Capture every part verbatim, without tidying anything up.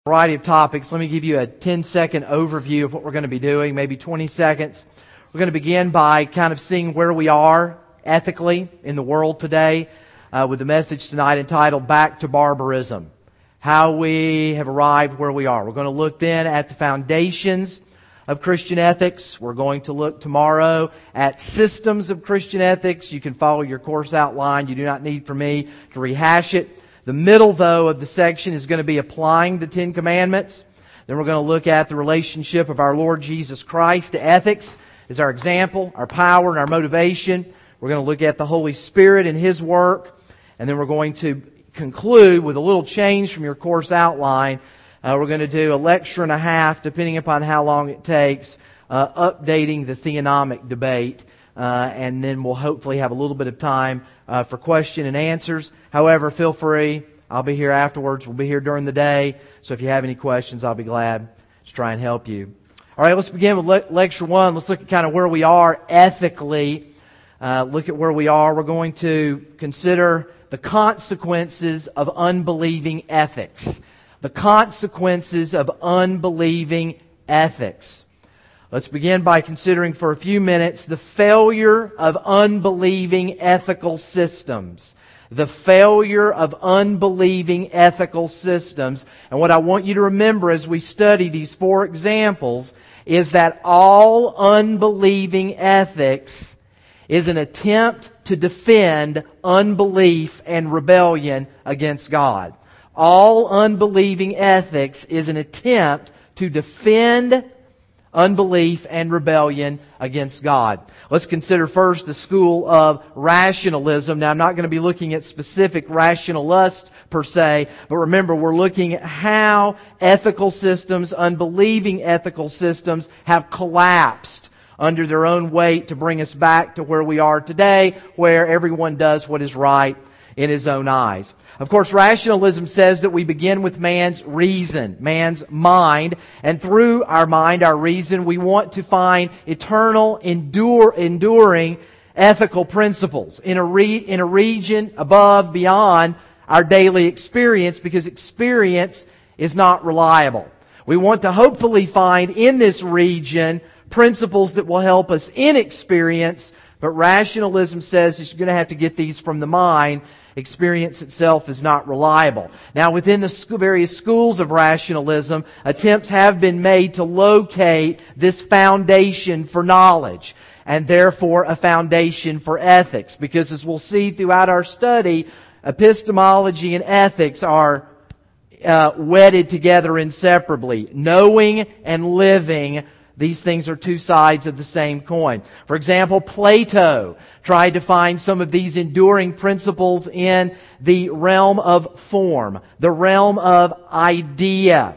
Variety of topics. Let me give you a ten second overview of what we're going to be doing, maybe twenty seconds. We're going to begin by kind of seeing where we are ethically in the world today uh, with the message tonight entitled Back to Barbarism. How we have arrived where we are. We're going to look then at the foundations of Christian ethics. We're going to look tomorrow at systems of Christian ethics. You can follow your course outline. You do not need for me to rehash it. The middle, though, of the section is going to be applying the Ten Commandments. Then we're going to look at the relationship of our Lord Jesus Christ to ethics as our example, our power, and our motivation. We're going to look at the Holy Spirit and His work. And then we're going to conclude with a little change from your course outline. Uh, we're going to do a lecture and a half, depending upon how long it takes, uh, updating the theonomic debate. Uh, and then we'll hopefully have a little bit of time uh, for question and answers. However, feel free. I'll be here afterwards. We'll be here during the day. So if you have any questions, I'll be glad to try and help you. All right, let's begin with le- lecture one. Let's look at kind of where we are ethically. Uh, look at where we are. We're going to consider the consequences of unbelieving ethics. The consequences of unbelieving ethics. Let's begin by considering for a few minutes the failure of unbelieving ethical systems. The failure of unbelieving ethical systems. And what I want you to remember as we study these four examples is that all unbelieving ethics is an attempt to defend unbelief and rebellion against God. All unbelieving ethics is an attempt to defend unbelief and rebellion against God. Let's consider first the school of rationalism. Now, I'm not going to be looking at specific rationalists per se, but remember, we're looking at how ethical systems, unbelieving ethical systems, have collapsed under their own weight to bring us back to where we are today, where everyone does what is right in his own eyes. Of course, rationalism says that we begin with man's reason, man's mind, and through our mind, our reason, we want to find eternal, endure, enduring ethical principles in a re, in a region above, beyond our daily experience, because experience is not reliable. We want to hopefully find in this region principles that will help us in experience, but rationalism says that you're going to have to get these from the mind. Experience itself is not reliable. Now, within the school, various schools of rationalism, attempts have been made to locate this foundation for knowledge, and therefore a foundation for ethics. Because as we'll see throughout our study, epistemology and ethics are uh, wedded together inseparably. Knowing and living, these things are two sides of the same coin. For example, Plato tried to find some of these enduring principles in the realm of form, the realm of idea.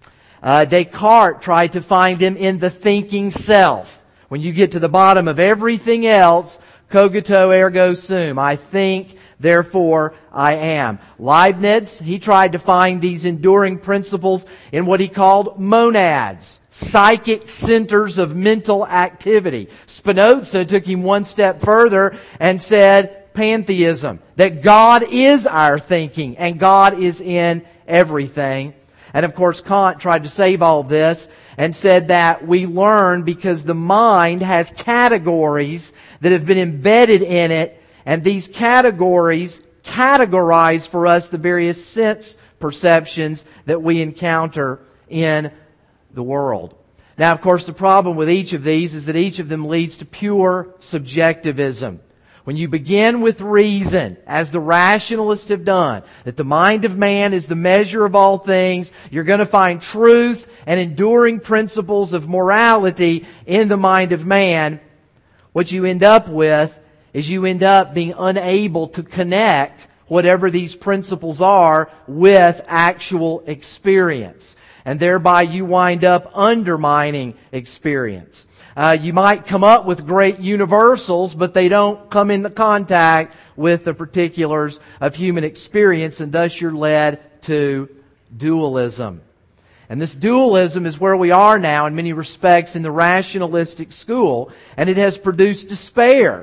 Uh, Descartes tried to find them in the thinking self. When you get to the bottom of everything else, cogito ergo sum. I think, therefore I am. Leibniz, he tried to find these enduring principles in what he called monads, psychic centers of mental activity. Spinoza took him one step further and said pantheism, that God is our thinking and God is in everything. And of course, Kant tried to save all this and said that we learn because the mind has categories that have been embedded in it, and these categories categorize for us the various sense perceptions that we encounter in the world. Now, of course, the problem with each of these is that each of them leads to pure subjectivism. When you begin with reason, as the rationalists have done, that the mind of man is the measure of all things, you're going to find truth and enduring principles of morality in the mind of man. What you end up with is you end up being unable to connect whatever these principles are with actual experience. And thereby you wind up undermining experience. Uh, you might come up with great universals, but they don't come into contact with the particulars of human experience, and thus you're led to dualism. And this dualism is where we are now in many respects in the rationalistic school, and it has produced despair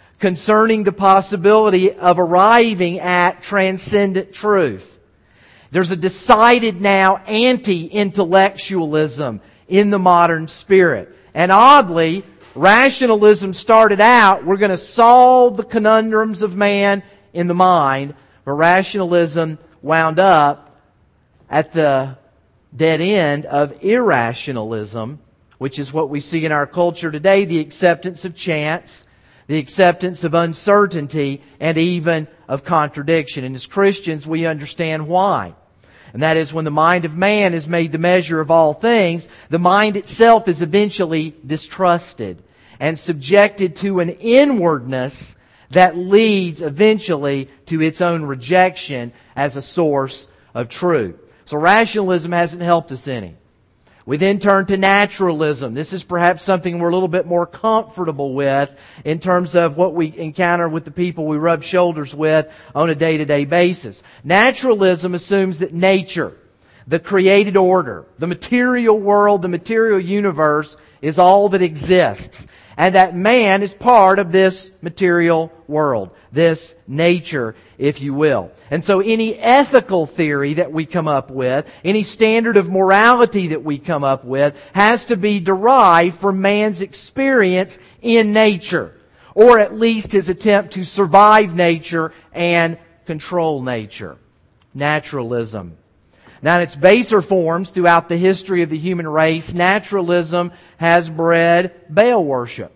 concerning the possibility of arriving at transcendent truth. There's a decided now anti-intellectualism in the modern spirit. And oddly, rationalism started out, we're going to solve the conundrums of man in the mind, but rationalism wound up at the dead end of irrationalism, which is what we see in our culture today, the acceptance of chance, the acceptance of uncertainty, and even of contradiction. And as Christians, we understand why. And that is, when the mind of man is made the measure of all things, the mind itself is eventually distrusted and subjected to an inwardness that leads eventually to its own rejection as a source of truth. So rationalism hasn't helped us any. We then turn to naturalism. This is perhaps something we're a little bit more comfortable with in terms of what we encounter with the people we rub shoulders with on a day-to-day basis. Naturalism assumes that nature, the created order, the material world, the material universe is all that exists, and that man is part of this material world, this nature, if you will. And so any ethical theory that we come up with, any standard of morality that we come up with, has to be derived from man's experience in nature, or at least his attempt to survive nature and control nature. Naturalism. Now, in its baser forms throughout the history of the human race, naturalism has bred Baal worship.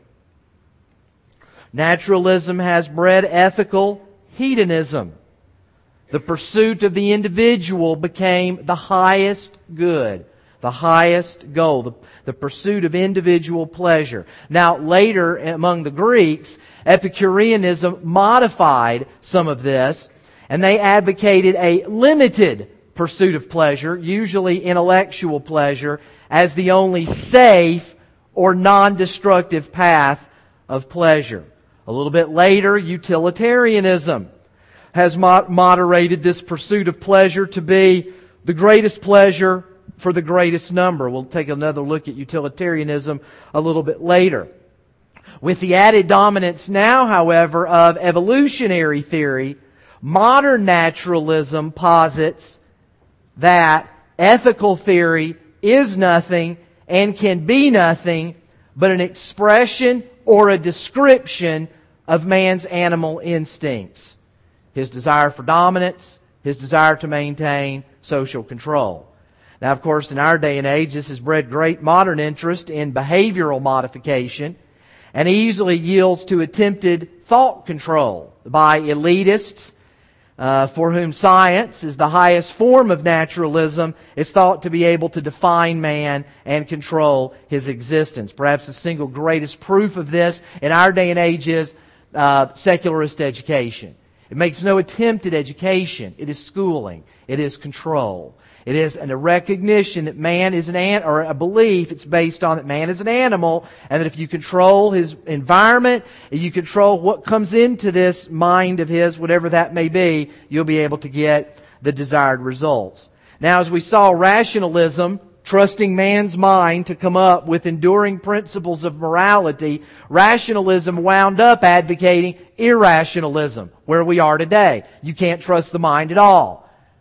Naturalism has bred ethical hedonism. The pursuit of the individual became the highest good, the highest goal, the, the pursuit of individual pleasure. Now, later among the Greeks, Epicureanism modified some of this, and they advocated a limited pursuit of pleasure, usually intellectual pleasure, as the only safe or non-destructive path of pleasure. A little bit later, utilitarianism has moderated this pursuit of pleasure to be the greatest pleasure for the greatest number. We'll take another look at utilitarianism a little bit later. With the added dominance now, however, of evolutionary theory, modern naturalism posits that ethical theory is nothing and can be nothing but an expression or a description of man's animal instincts. His desire for dominance, his desire to maintain social control. Now, of course, in our day and age, this has bred great modern interest in behavioral modification and easily yields to attempted thought control by elitists Uh, for whom science is the highest form of naturalism, is thought to be able to define man and control his existence. Perhaps the single greatest proof of this in our day and age is uh, secularist education. It makes no attempt at education. It is schooling. It is control. It is a recognition that man is an an or a belief it's based on that man is an animal, and that if you control his environment, if you control what comes into this mind of his, whatever that may be, you'll be able to get the desired results. Now, as we saw, rationalism, trusting man's mind to come up with enduring principles of morality, rationalism wound up advocating irrationalism, where we are today. You can't trust the mind at all.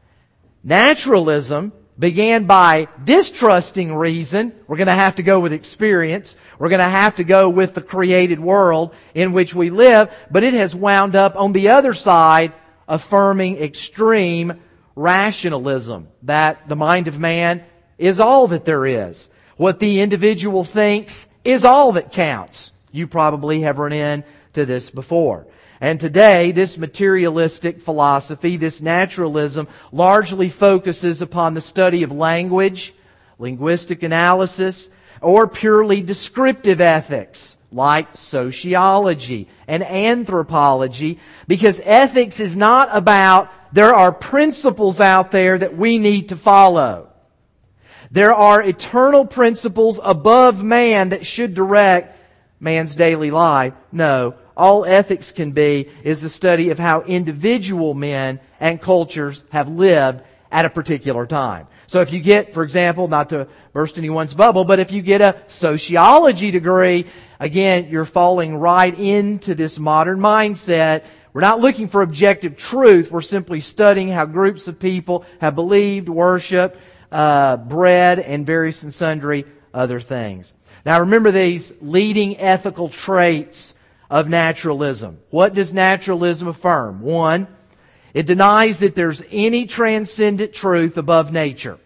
Naturalism began by distrusting reason. We're going to have to go with experience. We're going to have to go with the created world in which we live. But it has wound up on the other side affirming extreme rationalism, that the mind of man is all that there is. What the individual thinks is all that counts. You probably have run into this before. And today, this materialistic philosophy, this naturalism, largely focuses upon the study of language, linguistic analysis, or purely descriptive ethics, like sociology and anthropology, because ethics is not about there are principles out there that we need to follow. There are eternal principles above man that should direct man's daily life. No. All ethics can be is the study of how individual men and cultures have lived at a particular time. So if you get, for example, not to burst anyone's bubble, but if you get a sociology degree, again, you're falling right into this modern mindset We're not looking for objective truth. We're simply studying how groups of people have believed, worshiped, uh, bred, and various and sundry other things. Now remember these leading ethical traits of naturalism. What does naturalism affirm? One, it denies that there's any transcendent truth above nature.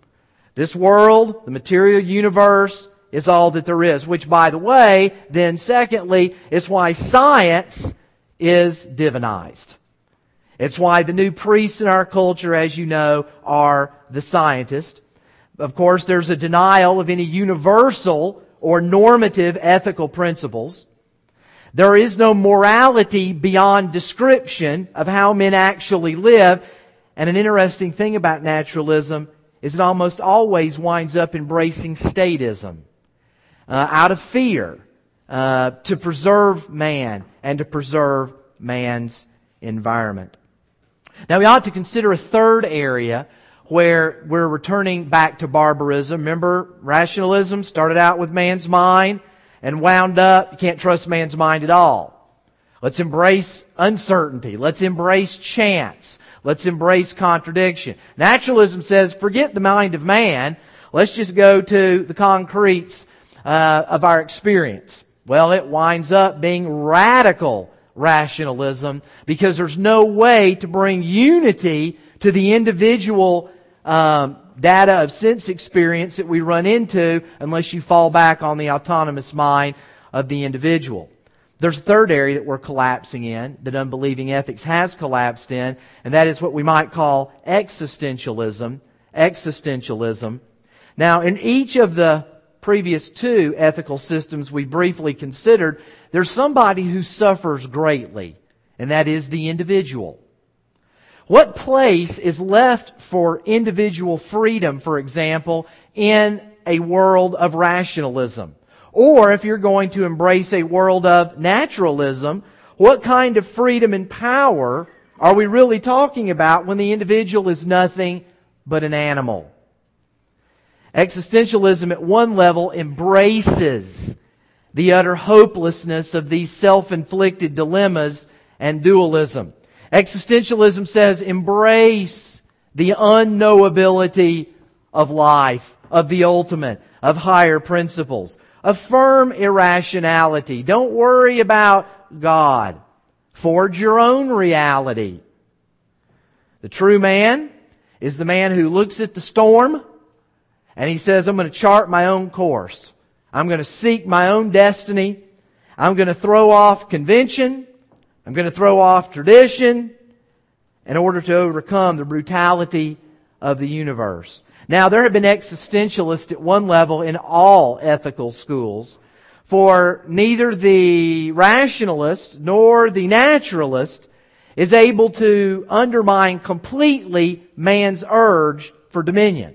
This world, the material universe, is all that there is. Which, by the way, then secondly, is why science is divinized. It's why the new priests in our culture, as you know, are the scientists. Of course, there's a denial of any universal or normative ethical principles. There is no morality beyond description of how men actually live. And an interesting thing about naturalism is it almost always winds up embracing statism uh, out of fear uh, to preserve man and to preserve man's environment. Now we ought to consider a third area where we're returning back to barbarism. Remember, rationalism started out with man's mind and wound up, you can't trust man's mind at all. Let's embrace uncertainty. Let's embrace chance. Let's embrace contradiction. Naturalism says, forget the mind of man. Let's just go to the concretes uh, of our experience. Well, it winds up being radical rationalism because there's no way to bring unity to the individual um, data of sense experience that we run into unless you fall back on the autonomous mind of the individual. There's a third area that we're collapsing in, that unbelieving ethics has collapsed in, and that is what we might call existentialism. Existentialism. Now, in each of the previous two ethical systems we briefly considered, there's somebody who suffers greatly, and that is the individual. What place is left for individual freedom, for example, in a world of rationalism? Or if you're going to embrace a world of naturalism, what kind of freedom and power are we really talking about when the individual is nothing but an animal? Existentialism at one level embraces the utter hopelessness of these self-inflicted dilemmas and dualism. Existentialism says embrace the unknowability of life, of the ultimate, of higher principles. Affirm irrationality. Don't worry about God. Forge your own reality. The true man is the man who looks at the storm and he says, I'm going to chart my own course. I'm going to seek my own destiny. I'm going to throw off convention. I'm going to throw off tradition in order to overcome the brutality of the universe. Now, there have been existentialists at one level in all ethical schools, for neither the rationalist nor the naturalist is able to undermine completely man's urge for dominion,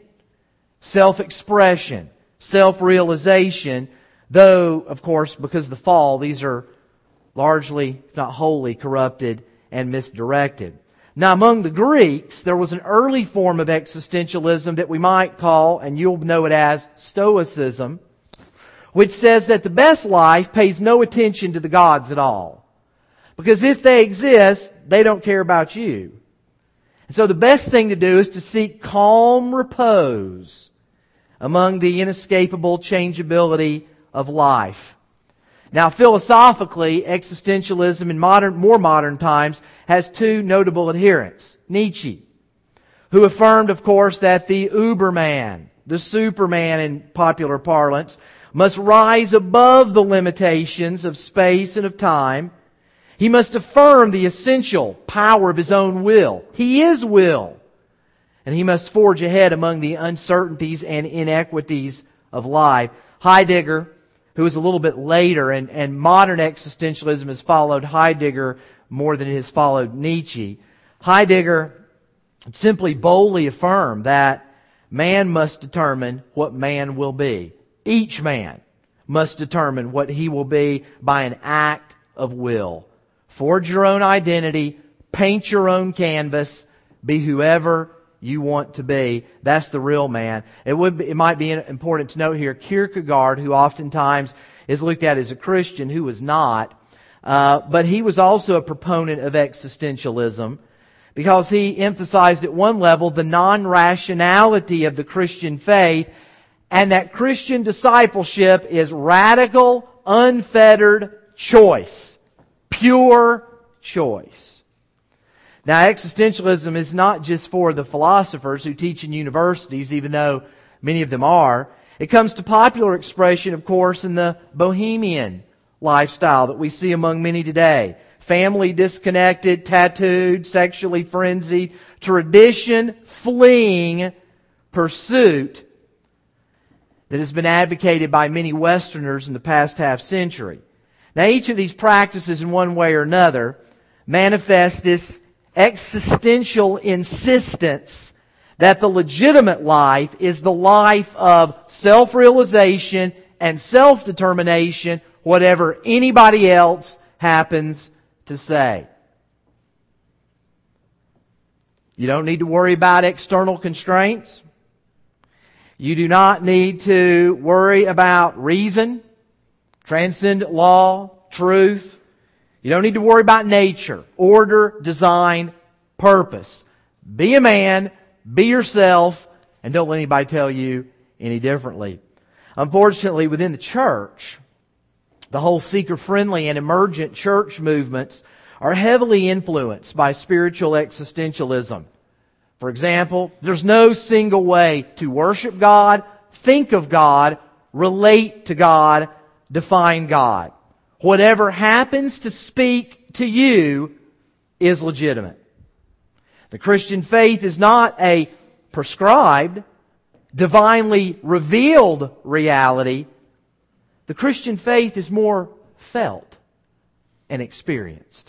self-expression, self-realization, though, of course, because of the fall, these are largely, if not wholly, corrupted and misdirected. Now, among the Greeks, there was an early form of existentialism that we might call, and you'll know it as, Stoicism, which says that the best life pays no attention to the gods at all. Because if they exist, they don't care about you. And so the best thing to do is to seek calm repose among the inescapable changeability of life. Now, philosophically, existentialism in modern, more modern times has two notable adherents. Nietzsche, who affirmed, of course, that the Uberman, the Superman in popular parlance, must rise above the limitations of space and of time. He must affirm the essential power of his own will. He is will. And he must forge ahead among the uncertainties and inequities of life. Heidegger, who is a little bit later, and, and modern existentialism has followed Heidegger more than it has followed Nietzsche. Heidegger simply boldly affirmed that man must determine what man will be. Each man must determine what he will be by an act of will. Forge your own identity, paint your own canvas, be whoever you want to be. That's the real man. It would be, it might be important to note here, Kierkegaard, who oftentimes is looked at as a Christian, who was not, Uh, but he was also a proponent of existentialism because he emphasized at one level the non-rationality of the Christian faith, and that Christian discipleship is radical, unfettered choice. Pure choice. Now, existentialism is not just for the philosophers who teach in universities, even though many of them are. It comes to popular expression, of course, in the bohemian lifestyle that we see among many today. Family disconnected, tattooed, sexually frenzied, tradition fleeing pursuit that has been advocated by many Westerners in the past half century. Now, each of these practices in one way or another manifest this existential insistence that the legitimate life is the life of self-realization and self-determination, whatever anybody else happens to say. You don't need to worry about external constraints. You do not need to worry about reason, transcendent law, truth. You don't need to worry about nature, order, design, purpose. Be a man, be yourself, and don't let anybody tell you any differently. Unfortunately, within the church, the whole seeker-friendly and emergent church movements are heavily influenced by spiritual existentialism. For example, there's no single way to worship God, think of God, relate to God, define God. Whatever happens to speak to you is legitimate. The Christian faith is not a prescribed, divinely revealed reality. The Christian faith is more felt and experienced.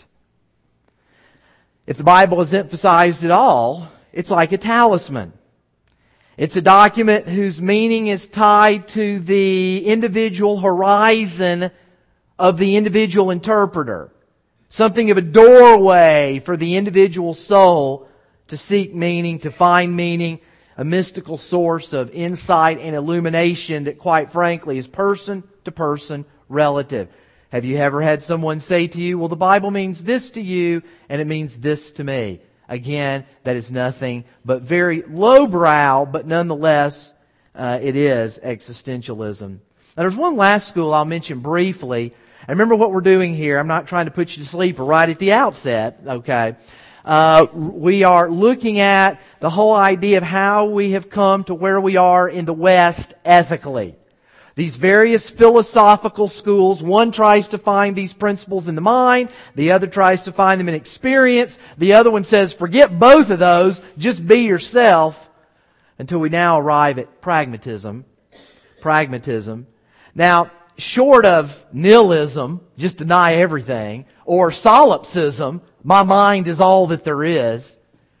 If the Bible is emphasized at all, it's like a talisman. It's a document whose meaning is tied to the individual horizon of the individual interpreter. Something of a doorway for the individual soul to seek meaning, to find meaning, a mystical source of insight and illumination that, quite frankly, is person to person relative. Have you ever had someone say to you, well, the Bible means this to you, and it means this to me? Again, that is nothing but very lowbrow, but nonetheless, uh, it is existentialism. Now, there's one last school I'll mention briefly. And remember what we're doing here. I'm not trying to put you to sleep right at the outset, okay? Uh, we are looking at the whole idea of how we have come to where we are in the West ethically. These various philosophical schools, one tries to find these principles in the mind, the other tries to find them in experience, the other one says, forget both of those, just be yourself, until we now arrive at pragmatism. Pragmatism. Now, short of nihilism, just deny everything, or solipsism, my mind is all that there is,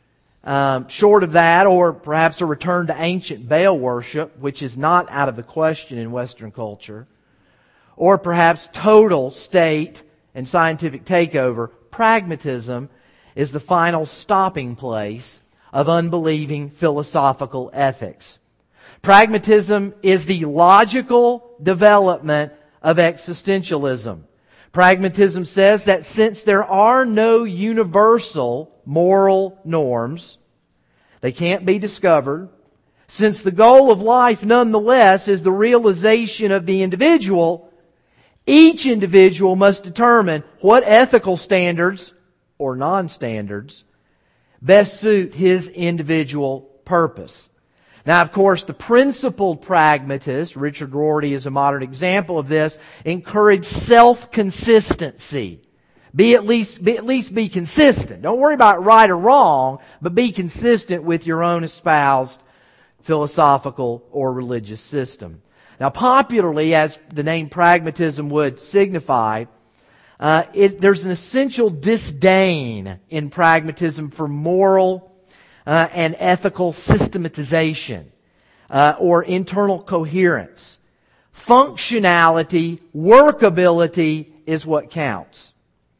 Um, short of that, or perhaps a return to ancient Baal worship, which is not out of the question in Western culture, or perhaps total state and scientific takeover, pragmatism is the final stopping place of unbelieving philosophical ethics. Pragmatism is the logical development of existentialism. Pragmatism says that since there are no universal moral norms, they can't be discovered, since the goal of life nonetheless is the realization of the individual, each individual must determine what ethical standards, or non-standards, best suit his individual purpose. Now, of course, the principled pragmatist, Richard Rorty is a modern example of this, encourage self-consistency. Be at least, be at least be consistent. Don't worry about right or wrong, but be consistent with your own espoused philosophical or religious system. Now, popularly, as the name pragmatism would signify, uh, it, there's an essential disdain in pragmatism for moral Uh, and ethical systematization uh, or internal coherence. Functionality, workability is what counts.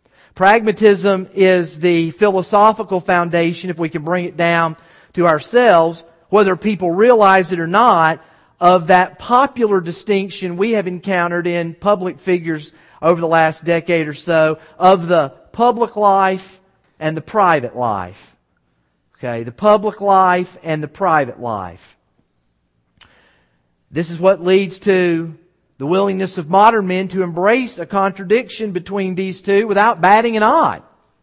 Pragmatism is the philosophical foundation, if we can bring it down to ourselves, whether people realize it or not, of that popular distinction we have encountered in public figures over the last decade or so of the public life and the private life. Okay, the public life and the private life. This is what leads to the willingness of modern men to embrace a contradiction between these two without batting an eye.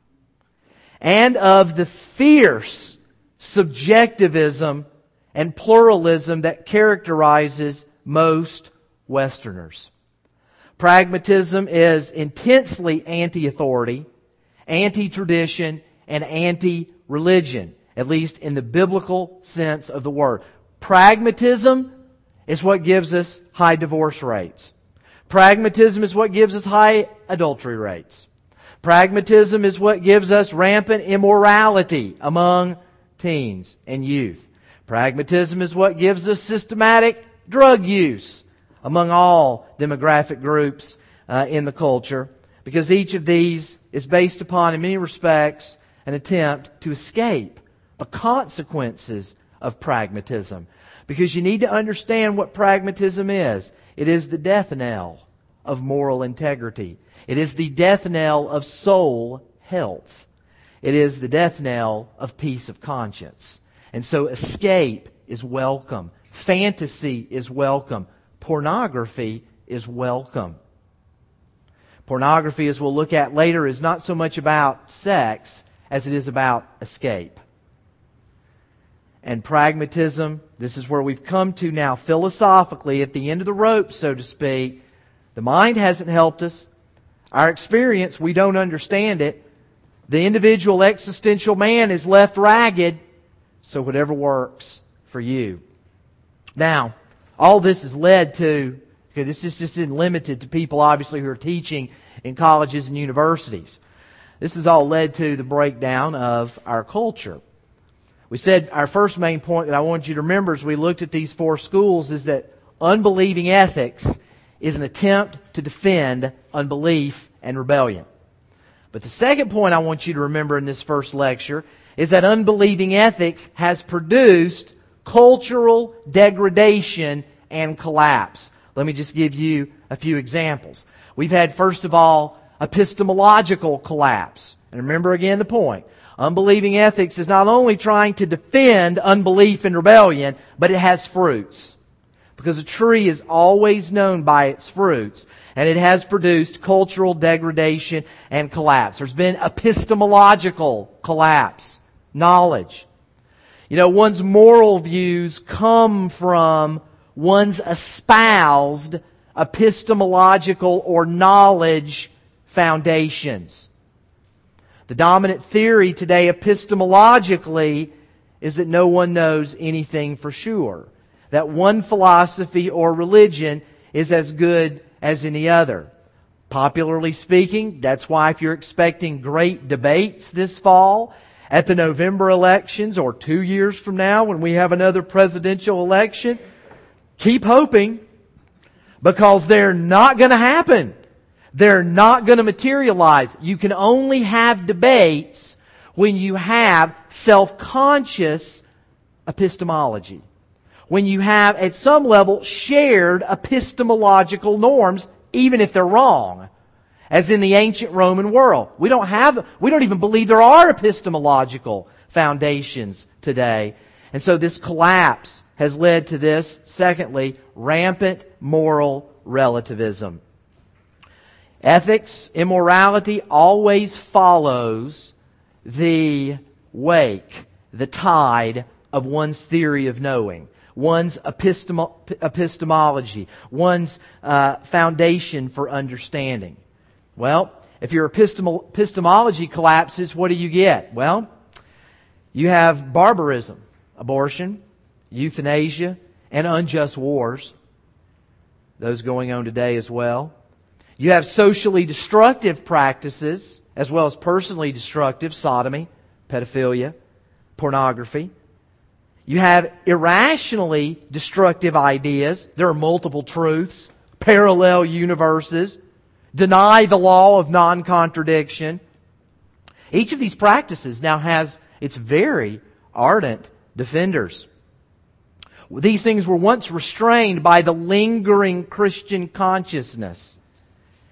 And of the fierce subjectivism and pluralism that characterizes most Westerners. Pragmatism is intensely anti-authority, anti-tradition, and anti-religion, at least in the biblical sense of the word. Pragmatism is what gives us high divorce rates. Pragmatism is what gives us high adultery rates. Pragmatism is what gives us rampant immorality among teens and youth. Pragmatism is what gives us systematic drug use among all demographic groups uh, in the culture, because each of these is based upon, in many respects, an attempt to escape the consequences of pragmatism. Because you need to understand what pragmatism is. It is the death knell of moral integrity. It is the death knell of soul health. It is the death knell of peace of conscience. And so escape is welcome. Fantasy is welcome. Pornography is welcome. Pornography, as we'll look at later, is not so much about sex as it is about escape. And pragmatism, this is where we've come to now philosophically at the end of the rope, so to speak. The mind hasn't helped us. Our experience, we don't understand it. The individual existential man is left ragged, so whatever works for you. Now, all this has led to, okay, this is just isn't limited to people obviously who are teaching in colleges and universities. This has all led to the breakdown of our culture. We said our first main point that I want you to remember as we looked at these four schools is that unbelieving ethics is an attempt to defend unbelief and rebellion. But the second point I want you to remember in this first lecture is that unbelieving ethics has produced cultural degradation and collapse. Let me just give you a few examples. We've had, first of all, epistemological collapse. And remember again the point. Unbelieving ethics is not only trying to defend unbelief and rebellion, but it has fruits. Because a tree is always known by its fruits. And it has produced cultural degradation and collapse. There's been epistemological collapse. Knowledge. You know, one's moral views come from one's espoused epistemological or knowledge foundations. The dominant theory today epistemologically is that no one knows anything for sure. That one philosophy or religion is as good as any other. Popularly speaking, that's why if you're expecting great debates this fall, at the November elections or two years from now when we have another presidential election, keep hoping, because they're not going to happen. They're not going to materialize. You can only have debates when you have self-conscious epistemology. When you have, at some level, shared epistemological norms, even if they're wrong. As in the ancient Roman world. We don't have, we don't even believe there are epistemological foundations today. And so this collapse has led to this, secondly, rampant moral relativism. Ethics, immorality always follows the wake, the tide of one's theory of knowing, one's epistemo- epistemology, one's uh, foundation for understanding. Well, if your epistemol- epistemology collapses, what do you get? Well, you have barbarism, abortion, euthanasia, and unjust wars. Those going on today as well. You have socially destructive practices, as well as personally destructive, sodomy, pedophilia, pornography. You have irrationally destructive ideas. There are multiple truths, parallel universes, deny the law of non-contradiction. Each of these practices now has its very ardent defenders. These things were once restrained by the lingering Christian consciousness.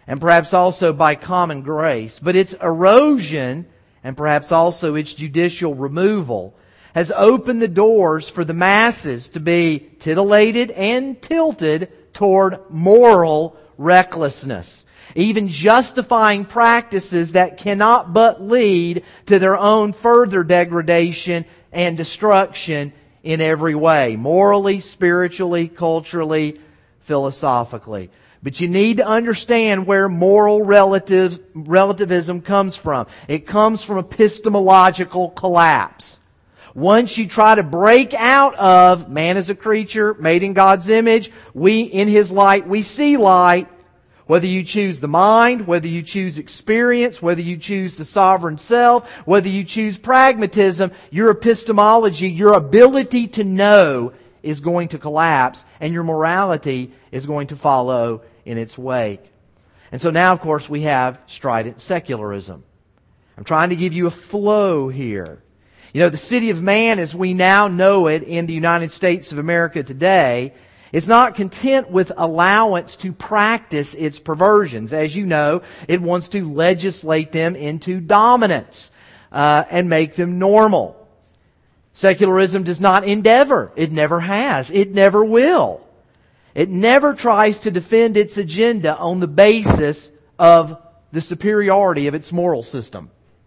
and perhaps also by common grace. But its erosion, and perhaps also its judicial removal, has opened the doors for the masses to be titillated and tilted toward moral recklessness, even justifying practices that cannot but lead to their own further degradation and destruction in every way, morally, spiritually, culturally, philosophically. But you need to understand where moral relative, relativism comes from. It comes from epistemological collapse. Once you try to break out of man as a creature made in God's image, we, in His light, we see light. Whether you choose the mind, whether you choose experience, whether you choose the sovereign self, whether you choose pragmatism, your epistemology, your ability to know is going to collapse, and your morality is going to follow in its wake. And so now, of course, we have strident secularism. I'm trying to give you a flow here. You know, the city of man as we now know it in the United States of America today is not content with allowance to practice its perversions. As you know, it wants to legislate them into dominance uh, and make them normal. Secularism does not endeavor. It never has. It never will. It never tries to defend its agenda on the basis of the superiority of its moral system.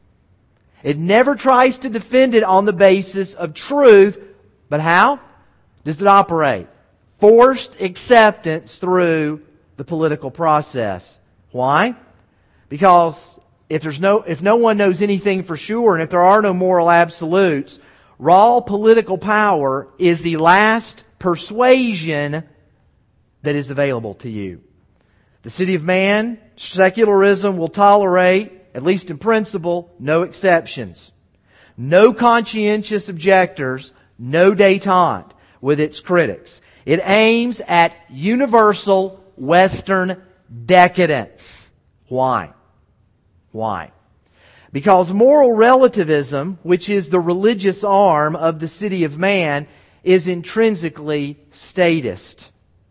It never tries to defend it on the basis of truth. But how does it operate? Forced acceptance through the political process. Why? Because if there's no, if no one knows anything for sure, and if there are no moral absolutes, raw political power is the last persuasion that is available to you. The city of man, secularism will tolerate, at least in principle, no exceptions. No conscientious objectors, no détente with its critics. It aims at universal Western decadence. Why? Why? Because moral relativism, which is the religious arm of the city of man, is intrinsically statist.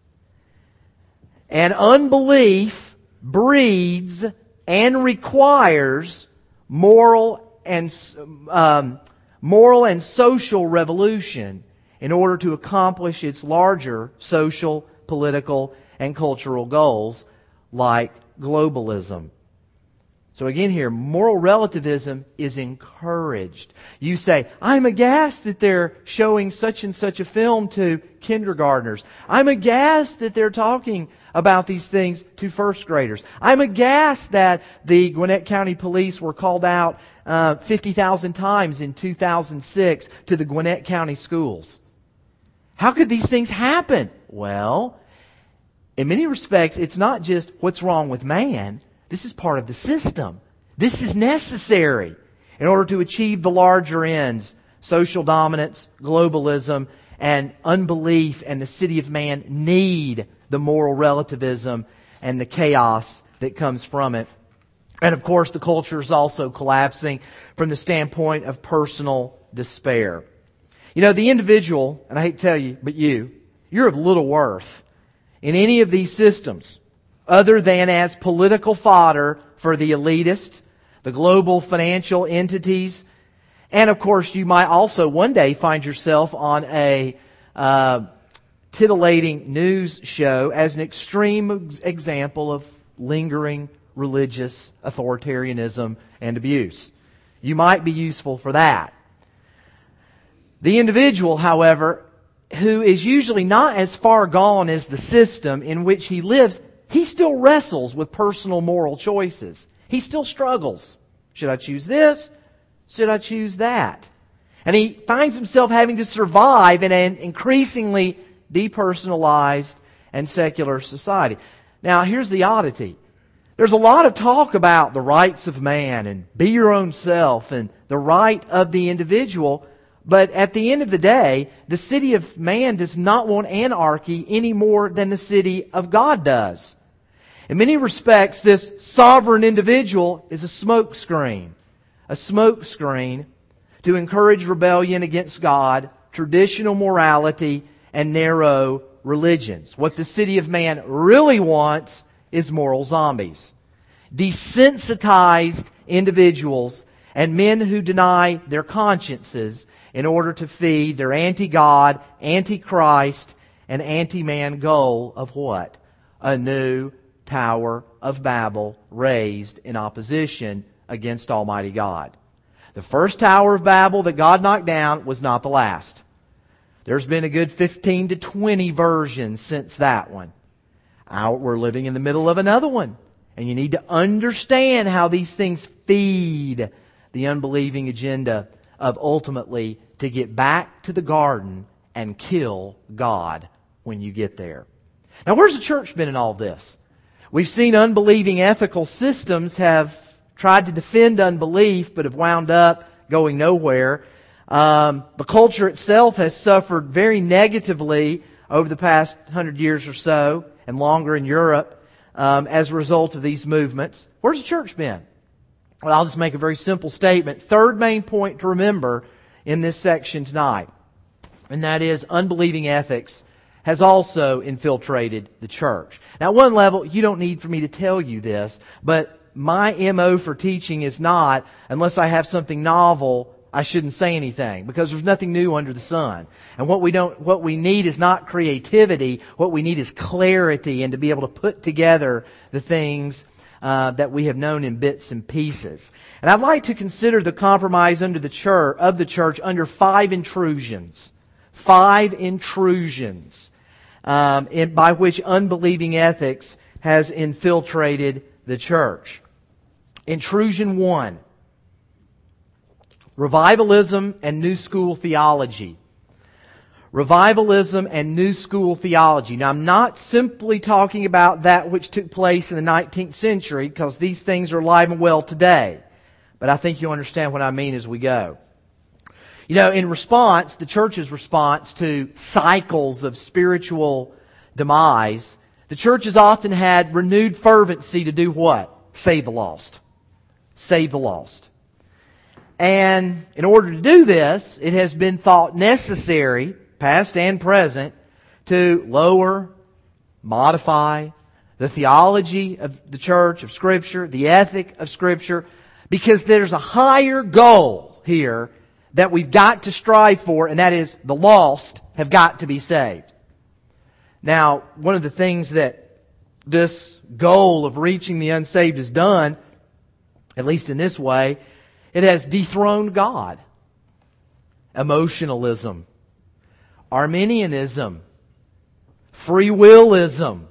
And unbelief breeds and requires moral and um, moral and social revolution in order to accomplish its larger social, political, and cultural goals like globalism. So again here, moral relativism is encouraged. You say, I'm aghast that they're showing such and such a film to kindergartners. I'm aghast that they're talking about these things to first graders. I'm aghast that the Gwinnett County Police were called out uh, fifty thousand times in two thousand six to the Gwinnett County schools. How could these things happen? Well, in many respects, it's not just what's wrong with man. This is part of the system. This is necessary in order to achieve the larger ends: social dominance, globalism, and unbelief. And the city of man need the moral relativism and the chaos that comes from it. And of course, the culture is also collapsing from the standpoint of personal despair. You know, the individual, and I hate to tell you, but you, you're of little worth in any of these systems other than as political fodder for the elitist, the global financial entities, and of course you might also one day find yourself on a uh, titillating news show as an extreme example of lingering religious authoritarianism and abuse. You might be useful for that. The individual, however, who is usually not as far gone as the system in which he lives, he still wrestles with personal moral choices. He still struggles. Should I choose this? Should I choose that? And he finds himself having to survive in an increasingly depersonalized and secular society. Now, here's the oddity. There's a lot of talk about the rights of man and be your own self and the right of the individual. But at the end of the day, the city of man does not want anarchy any more than the city of God does. In many respects, this sovereign individual is a smokescreen. A smokescreen to encourage rebellion against God, traditional morality, and narrow religions. What the city of man really wants is moral zombies. desensitized individuals, and men who deny their consciences in order to feed their anti-God, anti-Christ, and anti-man goal of what? A new Tower of Babel raised in opposition against Almighty God. The first Tower of Babel that God knocked down was not the last. There's been a good fifteen to twenty versions since that one. Our, we're living in the middle of another one. And you need to understand how these things feed the unbelieving agenda of ultimately to get back to the garden and kill God when you get there. Now, where's the church been in all this? We've seen unbelieving ethical systems have tried to defend unbelief, but have wound up going nowhere. Um, the culture itself has suffered very negatively over the past hundred years or so, and longer in Europe, um, as a result of these movements. Where's the church been? Well, I'll just make a very simple statement. Third main point to remember in this section tonight, and that is unbelieving ethics has also infiltrated the church. Now, at one level, you don't need for me to tell you this, but my M O for teaching is not, unless I have something novel, I shouldn't say anything, because there's nothing new under the sun. And what we don't, what we need is not creativity. What we need is clarity, and to be able to put together the things uh, that we have known in bits and pieces. And I'd like to consider the compromise under the church of the church under five intrusions, five intrusions um, in, by which unbelieving ethics has infiltrated the church. Intrusion one. Revivalism and New School theology. Revivalism and New School theology. Now, I'm not simply talking about that which took place in the nineteenth century, because these things are alive and well today. But I think you'll understand what I mean as we go. You know, in response, the church's response to cycles of spiritual demise, the church has often had renewed fervency to do what? Save the lost. Save the lost. And in order to do this, it has been thought necessary, past and present, to lower, modify the theology of the church, of Scripture, the ethic of Scripture, because there's a higher goal here that we've got to strive for, and that is the lost have got to be saved. Now, one of the things that this goal of reaching the unsaved has done, at least in this way, it has dethroned God. Emotionalism, Arminianism, free willism,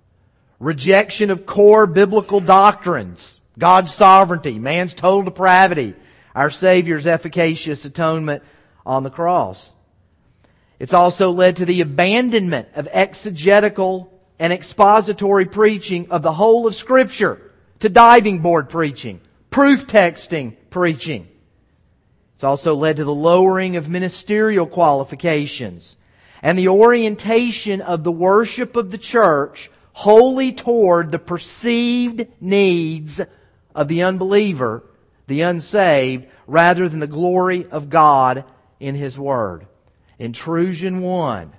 rejection of core biblical doctrines, God's sovereignty, man's total depravity, our Savior's efficacious atonement on the cross. It's also led to the abandonment of exegetical and expository preaching of the whole of Scripture, to diving board preaching, proof texting preaching. It's also led to the lowering of ministerial qualifications and the orientation of the worship of the church wholly toward the perceived needs of the unbeliever, the unsaved, rather than the glory of God in His Word. Intrusion one.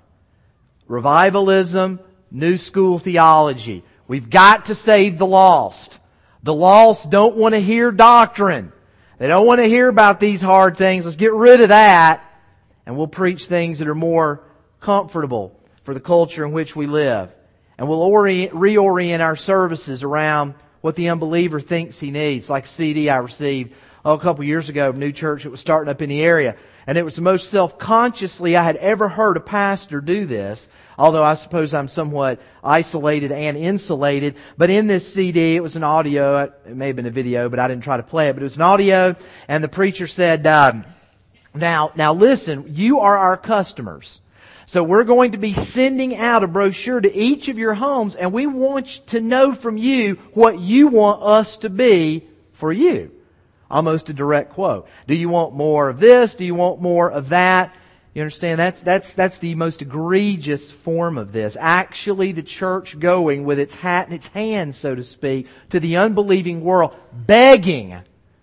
Revivalism, New School theology. We've got to save the lost. The lost don't want to hear doctrine. They don't want to hear about these hard things. Let's get rid of that, and we'll preach things that are more comfortable for the culture in which we live. And we'll orient, reorient our services around what the unbeliever thinks he needs. Like a C D I received oh, a couple years ago of a new church that was starting up in the area. And it was the most self-consciously I had ever heard a pastor do this. Although I suppose I'm somewhat isolated and insulated. But in this C D, it was an audio. It may have been a video, but I didn't try to play it. But it was an audio. And the preacher said, um, now, now listen, you are our customers. So we're going to be sending out a brochure to each of your homes. And we want to know from you what you want us to be for you. Almost a direct quote. Do you want more of this? Do you want more of that? You understand? That's, that's, that's the most egregious form of this. Actually, the church going with its hat in its hand, so to speak, to the unbelieving world, begging,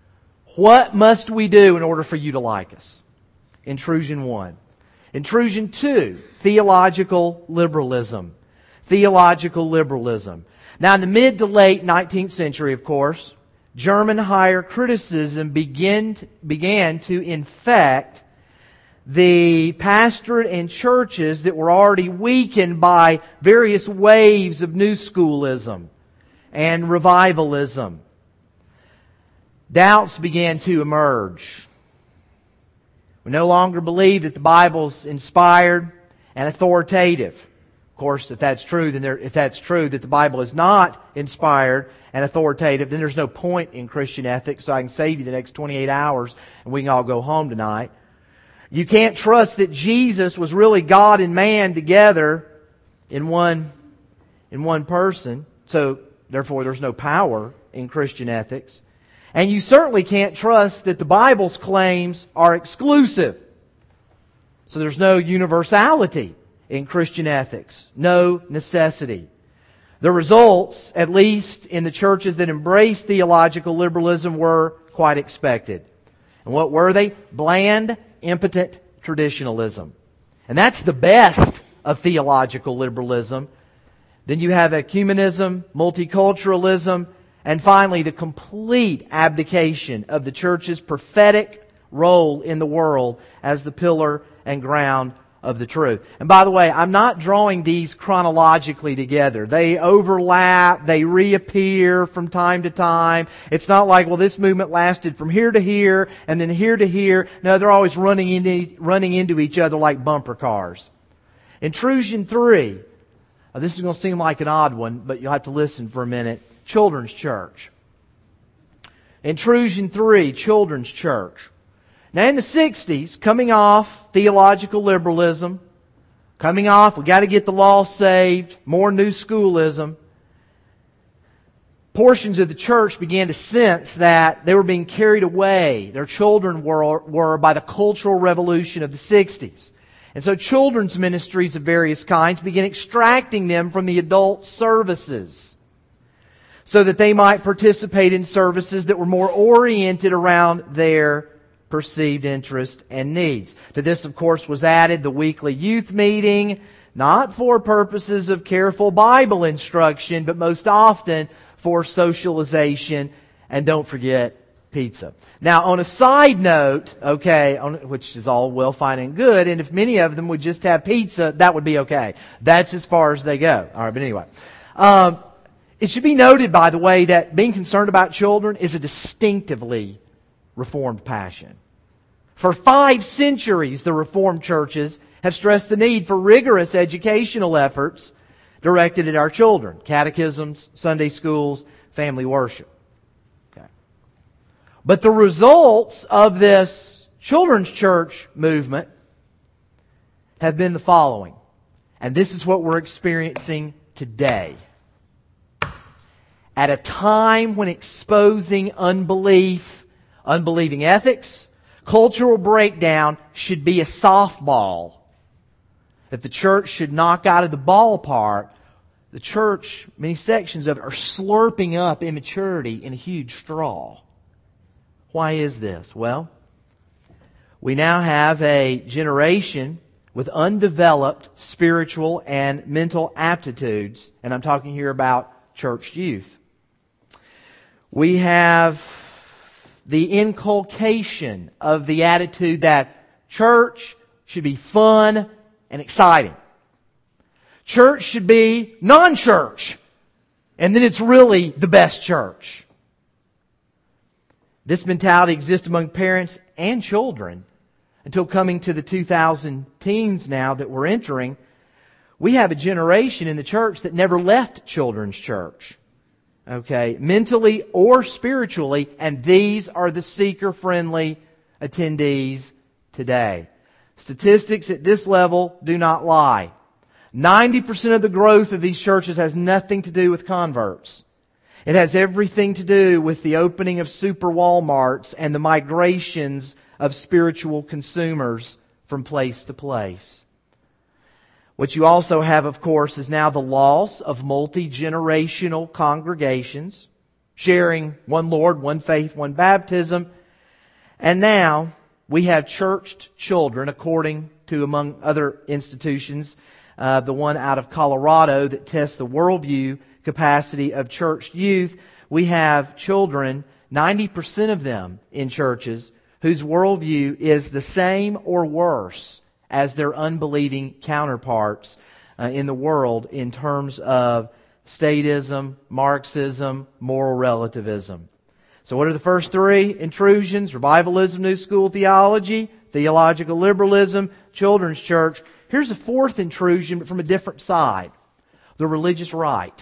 what must we do in order for you to like us? Intrusion one. Intrusion two, theological liberalism. theological liberalism. Now, in the mid to late nineteenth century, of course, German higher criticism began to, began to infect the pastorate and churches that were already weakened by various waves of New Schoolism and revivalism. Doubts began to emerge. We no longer believe that the Bible's inspired and authoritative. Of course, if that's true, then there, if that's true that the Bible is not inspired and authoritative, then there's no point in Christian ethics, so I can save you the next twenty-eight hours and we can all go home tonight. You can't trust that Jesus was really God and man together in one, in one person, so therefore there's no power in Christian ethics. And you certainly can't trust that the Bible's claims are exclusive. So there's no universality in Christian ethics. No necessity. The results, at least in the churches that embraced theological liberalism, were quite expected. And what were they? Bland, impotent traditionalism. And that's the best of theological liberalism. Then you have ecumenism, multiculturalism, and finally, the complete abdication of the church's prophetic role in the world as the pillar and ground of the truth. And by the way, I'm not drawing these chronologically together. They overlap, they reappear from time to time. It's not like, well, this movement lasted from here to here and then here to here. No, they're always running into, running into each other like bumper cars. Intrusion three. Now, this is going to seem like an odd one, but you'll have to listen for a minute. Children's church. Intrusion three, children's church. Now in the sixties, coming off theological liberalism, coming off, we got to get the lost saved, more New Schoolism, portions of the church began to sense that they were being carried away, their children were, were by the cultural revolution of the sixties. And so children's ministries of various kinds began extracting them from the adult services, so that they might participate in services that were more oriented around their perceived interest and needs. To this, of course, was added the weekly youth meeting, not for purposes of careful Bible instruction, but most often for socialization, and don't forget pizza. Now, on a side note, okay, on, which is all well, fine, and good, and if many of them would just have pizza, that would be okay. That's as far as they go. All right, but anyway. Um, It should be noted, by the way, that being concerned about children is a distinctively Reformed passion. For five centuries, the Reformed churches have stressed the need for rigorous educational efforts directed at our children. Catechisms, Sunday schools, family worship. Okay. But the results of this children's church movement have been the following. And this is what we're experiencing today. At a time when exposing unbelief, unbelieving ethics, cultural breakdown should be a softball that the church should knock out of the ballpark, the church, many sections of it, are slurping up immaturity in a huge straw. Why is this? Well, we now have a generation with undeveloped spiritual and mental aptitudes, and I'm talking here about church youth. We have the inculcation of the attitude that church should be fun and exciting. Church should be non-church, and then it's really the best church. This mentality exists among parents and children until coming to the two thousand teens now that we're entering. We have a generation in the church that never left children's church. Okay, mentally or spiritually, and these are the seeker-friendly attendees today. Statistics at this level do not lie. ninety percent of the growth of these churches has nothing to do with converts. It has everything to do with the opening of super Walmarts and the migrations of spiritual consumers from place to place. What you also have, of course, is now the loss of multi-generational congregations, sharing one Lord, one faith, one baptism. And now we have churched children, according to, among other institutions, uh, the one out of Colorado that tests the worldview capacity of church youth, we have children, ninety percent of them in churches, whose worldview is the same or worse as their unbelieving counterparts uh, in the world in terms of statism, Marxism, moral relativism. So what are the first three intrusions? Revivalism, New School theology, theological liberalism, children's church. Here's a fourth intrusion, but from a different side. The religious right.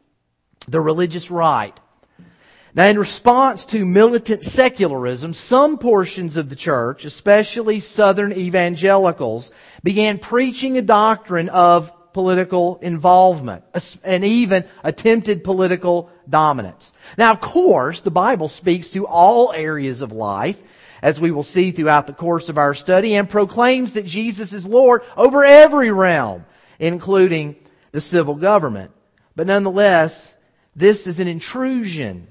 The religious right. Now, in response to militant secularism, some portions of the church, especially Southern evangelicals, began preaching a doctrine of political involvement and even attempted political dominance. Now, of course, the Bible speaks to all areas of life, as we will see throughout the course of our study, and proclaims that Jesus is Lord over every realm, including the civil government. But nonetheless, this is an intrusion,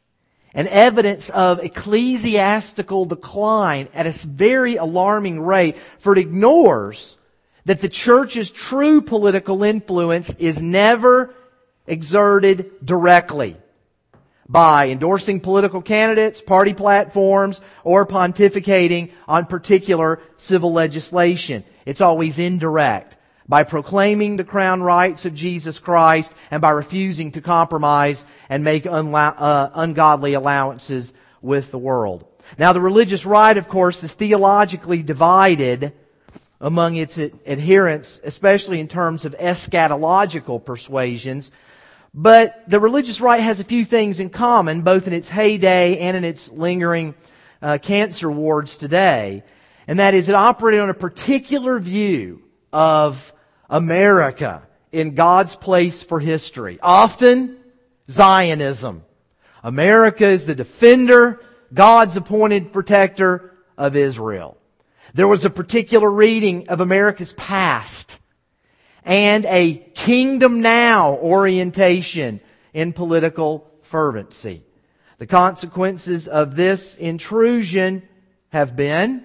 an evidence of ecclesiastical decline at a very alarming rate, for it ignores that the church's true political influence is never exerted directly by endorsing political candidates, party platforms, or pontificating on particular civil legislation. It's always indirect, by proclaiming the crown rights of Jesus Christ and by refusing to compromise and make unla- uh, ungodly allowances with the world. Now, the religious right, of course, is theologically divided among its adherents, especially in terms of eschatological persuasions. But the religious right has a few things in common, both in its heyday and in its lingering uh, cancer wards today. And that is, it operated on a particular view of America in God's place for history. Often, Zionism. America is the defender, God's appointed protector of Israel. There was a particular reading of America's past and a kingdom now orientation in political fervency. The consequences of this intrusion have been,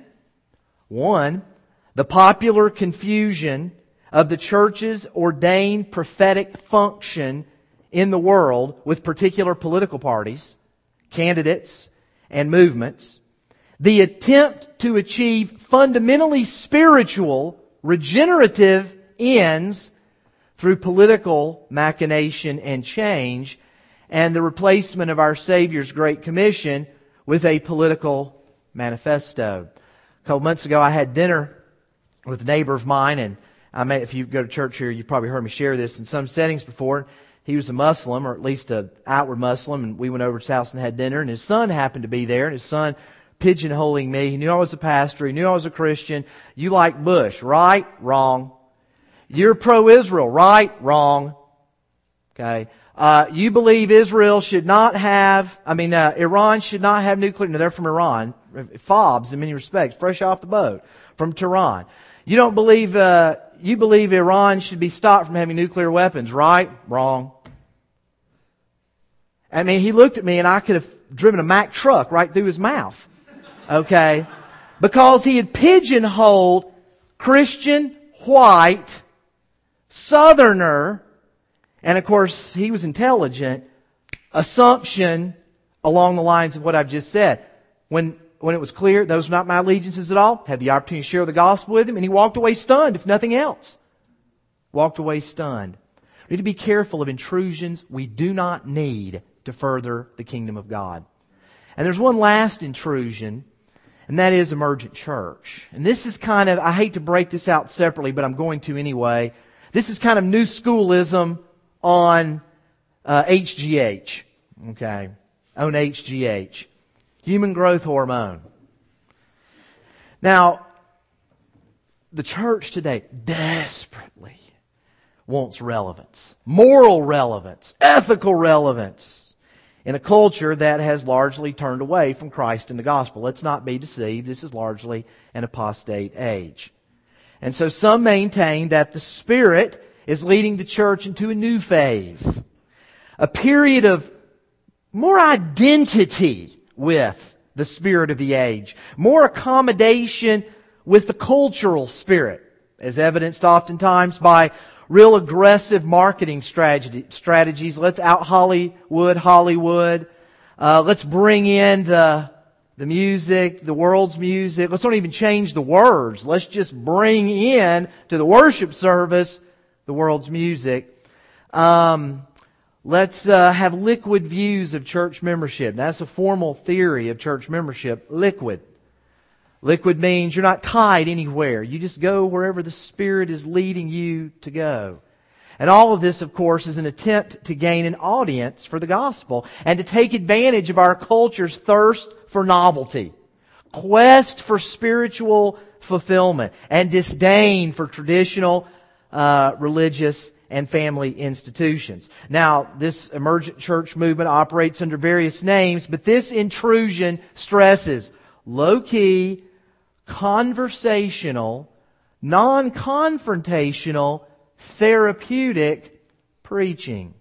one, the popular confusion of the church's ordained prophetic function in the world with particular political parties, candidates, and movements. The attempt to achieve fundamentally spiritual, regenerative ends through political machination and change, and the replacement of our Savior's Great Commission with a political manifesto. A couple months ago, I had dinner with a neighbor of mine, and I may, if you go to church here, you've probably heard me share this in some settings before. He was a Muslim, or at least an outward Muslim, and we went over to his house and had dinner, and his son happened to be there, and his son pigeonholing me. He knew I was a pastor. He knew I was a Christian. You like Bush, right? Wrong. You're pro-Israel, right? Wrong. Okay. Uh, you believe Israel should not have, I mean, uh, Iran should not have nuclear, no, they're from Iran. Fobs in many respects, fresh off the boat from Tehran. You don't believe, uh, you believe Iran should be stopped from having nuclear weapons, right? Wrong. I mean, he looked at me and I could have driven a Mack truck right through his mouth. Okay? Because he had pigeonholed Christian, white, Southerner, and of course he was intelligent, assumption along the lines of what I've just said. When when it was clear those were not my allegiances at all, had the opportunity to share the gospel with him, and he walked away stunned, if nothing else. Walked away stunned. We need to be careful of intrusions we do not need to further the kingdom of God. And there's one last intrusion, and that is emergent church. And this is kind of, I hate to break this out separately, but I'm going to anyway. This is kind of new schoolism on uh, H G H. Okay. On H G H. Human growth hormone. Now, the church today desperately wants relevance. Moral relevance. Ethical relevance. In a culture that has largely turned away from Christ and the gospel. Let's not be deceived. This is largely an apostate age. And so some maintain that the Spirit is leading the church into a new phase. A period of more identity with the spirit of the age. More accommodation with the cultural spirit as evidenced oftentimes by real aggressive marketing strategy, strategies. Let's out Hollywood, Hollywood. Uh, let's bring in the, the music, the world's music. Let's not even change the words. Let's just bring in to the worship service the world's music. Um, let's uh, have liquid views of church membership. That's a formal theory of church membership. Liquid. Liquid means you're not tied anywhere. You just go wherever the Spirit is leading you to go. And all of this, of course, is an attempt to gain an audience for the gospel and to take advantage of our culture's thirst for novelty, quest for spiritual fulfillment, and disdain for traditional uh, religious and family institutions. Now, this emergent church movement operates under various names, but this intrusion stresses low-key, conversational, non-confrontational, therapeutic preaching.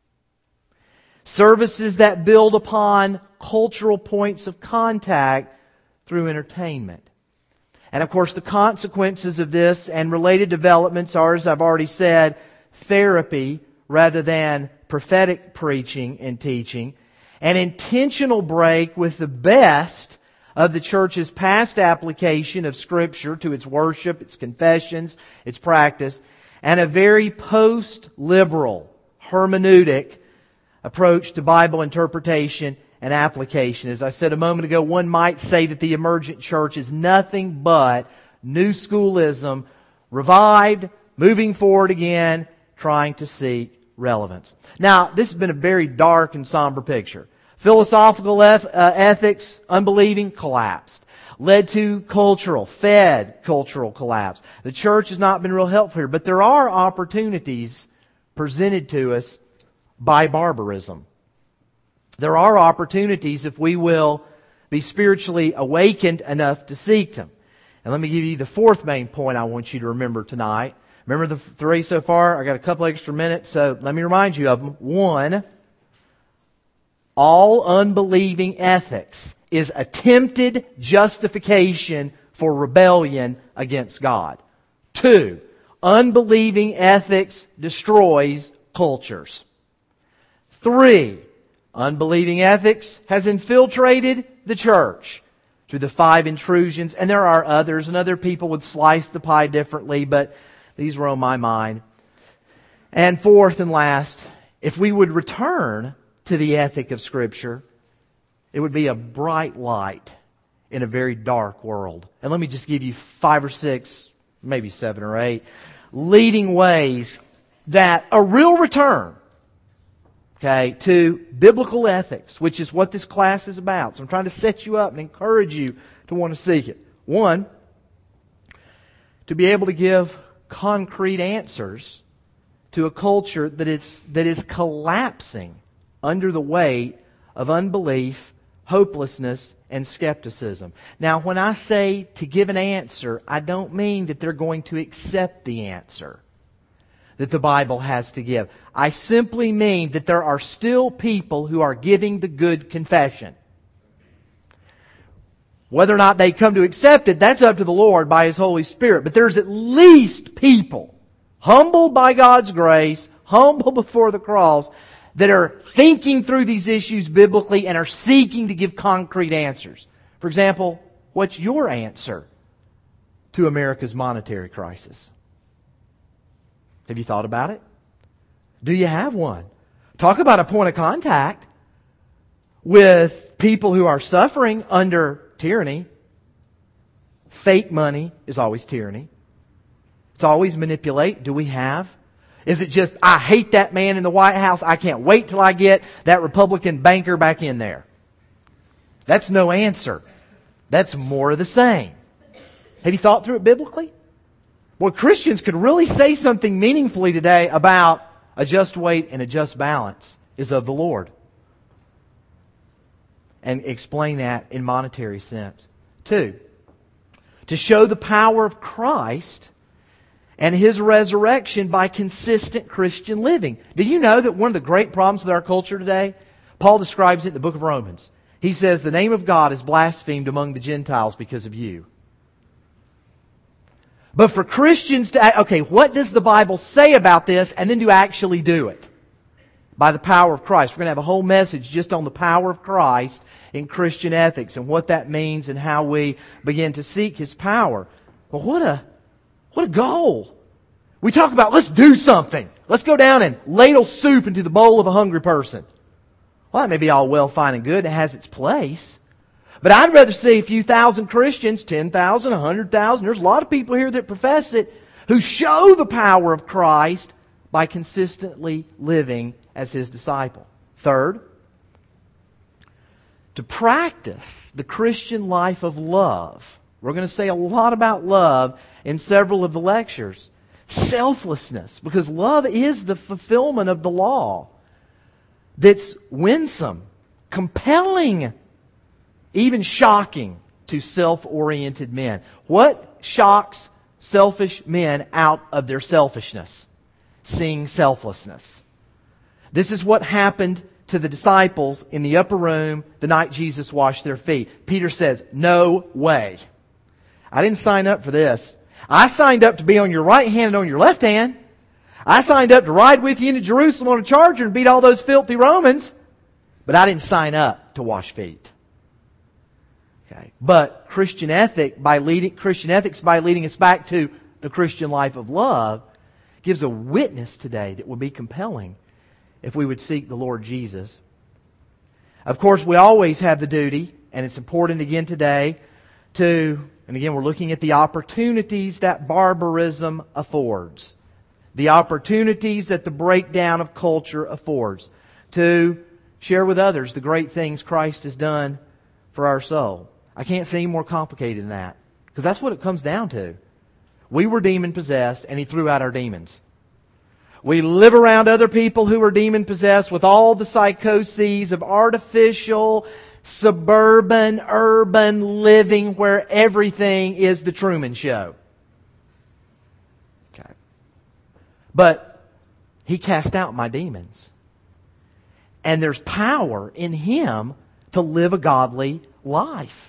Services that build upon cultural points of contact through entertainment. And of course, the consequences of this and related developments are, as I've already said, therapy rather than prophetic preaching and teaching, an intentional break with the best of the church's past application of Scripture to its worship, its confessions, its practice, and a very post-liberal hermeneutic approach to Bible interpretation and application. As I said a moment ago, one might say that the emergent church is nothing but new schoolism, revived, moving forward again, trying to seek relevance. Now, this has been a very dark and somber picture. Philosophical eth- uh, ethics, unbelieving, collapsed. Led to cultural, fed cultural collapse. The church has not been real helpful here, but there are opportunities presented to us by barbarism. There are opportunities if we will be spiritually awakened enough to seek them. And let me give you the fourth main point I want you to remember tonight. Remember the three so far? I got a couple extra minutes, so let me remind you of them. One, all unbelieving ethics is attempted justification for rebellion against God. Two, unbelieving ethics destroys cultures. Three, unbelieving ethics has infiltrated the church through the five intrusions, and there are others, and other people would slice the pie differently, but these were on my mind. And fourth and last, if we would return to the ethic of Scripture, it would be a bright light in a very dark world. And let me just give you five or six, maybe seven or eight, leading ways that a real return, okay, to biblical ethics, which is what this class is about. So I'm trying to set you up and encourage you to want to seek it. One, to be able to give concrete answers to a culture that is, that is collapsing under the weight of unbelief, hopelessness, and skepticism. Now, when I say to give an answer, I don't mean that they're going to accept the answer that the Bible has to give. I simply mean that there are still people who are giving the good confession. Whether or not they come to accept it, that's up to the Lord by His Holy Spirit. But there's at least people, humbled by God's grace, humble before the cross, that are thinking through these issues biblically and are seeking to give concrete answers. For example, what's your answer to America's monetary crisis? Have you thought about it? Do you have one? Talk about a point of contact with people who are suffering under tyranny. Fake money is always tyranny. It's always manipulate. Do we have? Is it just, I hate that man in the White House. I can't wait till I get that Republican banker back in there. That's no answer. That's more of the same. Have you thought through it biblically? Well, Christians could really say something meaningfully today about a just weight and a just balance is of the Lord. And explain that in monetary sense. Two, to show the power of Christ and His resurrection by consistent Christian living. Do you know that one of the great problems with our culture today, Paul describes it in the book of Romans. He says, the name of God is blasphemed among the Gentiles because of you. But for Christians to, okay, what does the Bible say about this, and then to actually do it by the power of Christ. We're going to have a whole message just on the power of Christ in Christian ethics and what that means and how we begin to seek His power. Well, what a, what a goal. We talk about, let's do something. Let's go down and ladle soup into the bowl of a hungry person. Well, that may be all well, fine, and good. It has its place. But I'd rather see a few thousand Christians, ten thousand, one hundred thousand. There's a lot of people here that profess it, who show the power of Christ by consistently living as His disciple. Third, to practice the Christian life of love. We're going to say a lot about love in several of the lectures. Selflessness, because love is the fulfillment of the law. That's winsome, compelling, even shocking to self-oriented men. What shocks selfish men out of their selfishness? Seeing selflessness. This is what happened to the disciples in the upper room the night Jesus washed their feet. Peter says, "No way. I didn't sign up for this. I signed up to be on your right hand and on your left hand. I signed up to ride with you into Jerusalem on a charger and beat all those filthy Romans. But I didn't sign up to wash feet." Okay. But Christian ethic by leading Christian ethics by leading us back to the Christian life of love gives a witness today that would be compelling if we would seek the Lord Jesus. Of course, we always have the duty, and it's important again today, to, and again we're looking at the opportunities that barbarism affords. The opportunities that the breakdown of culture affords. To share with others the great things Christ has done for our soul. I can't say any more complicated than that. Because that's what it comes down to. We were demon-possessed, and He threw out our demons. We live around other people who are demon-possessed with all the psychoses of artificial, suburban, urban living where everything is the Truman Show. Okay. But He cast out my demons. And there's power in Him to live a godly life.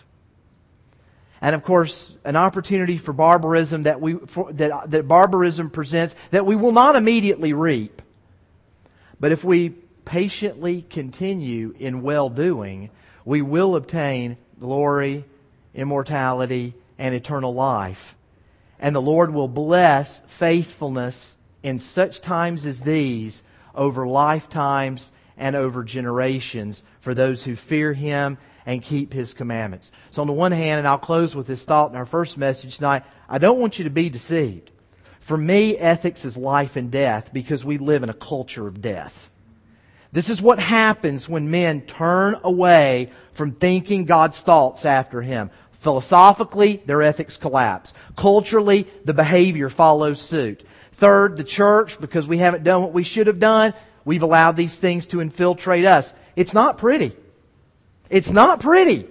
And of course, an opportunity for barbarism that we for, that that barbarism presents that we will not immediately reap. But if we patiently continue in well-doing, we will obtain glory, immortality, and eternal life. And the Lord will bless faithfulness in such times as these over lifetimes and over generations for those who fear Him and keep His commandments. So on the one hand, and I'll close with this thought in our first message tonight, I don't want you to be deceived. For me, ethics is life and death because we live in a culture of death. This is what happens when men turn away from thinking God's thoughts after Him. Philosophically, their ethics collapse. Culturally, the behavior follows suit. Third, the church, because we haven't done what we should have done, we've allowed these things to infiltrate us. It's not pretty. It's not pretty.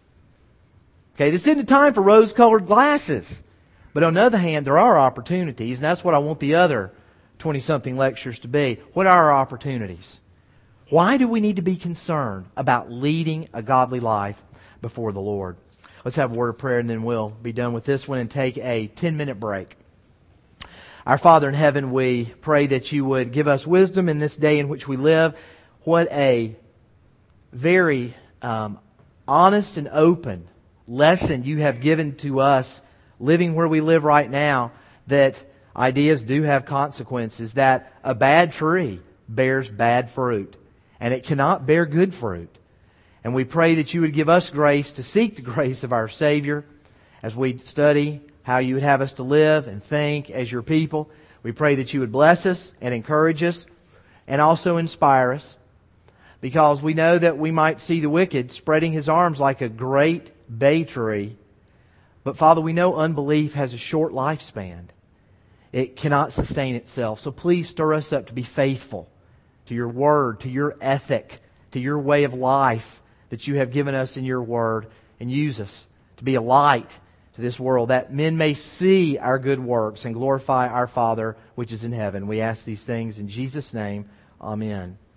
Okay, this isn't a time for rose-colored glasses. But on the other hand, there are opportunities, and that's what I want the other twenty-something lectures to be. What are our opportunities? Why do we need to be concerned about leading a godly life before the Lord? Let's have a word of prayer, and then we'll be done with this one and take a ten-minute break. Our Father in heaven, we pray that You would give us wisdom in this day in which we live. What a very um, honest and open lesson You have given to us living where we live right now, that ideas do have consequences, that a bad tree bears bad fruit, and it cannot bear good fruit. And we pray that You would give us grace to seek the grace of our Savior as we study how You would have us to live and think as Your people. We pray that You would bless us and encourage us and also inspire us, because we know that we might see the wicked spreading his arms like a great bay tree. But Father, we know unbelief has a short lifespan. It cannot sustain itself. So please stir us up to be faithful to Your Word, to Your ethic, to Your way of life that You have given us in Your Word, and use us to be a light to this world, that men may see our good works and glorify our Father which is in heaven. We ask these things in Jesus' name. Amen.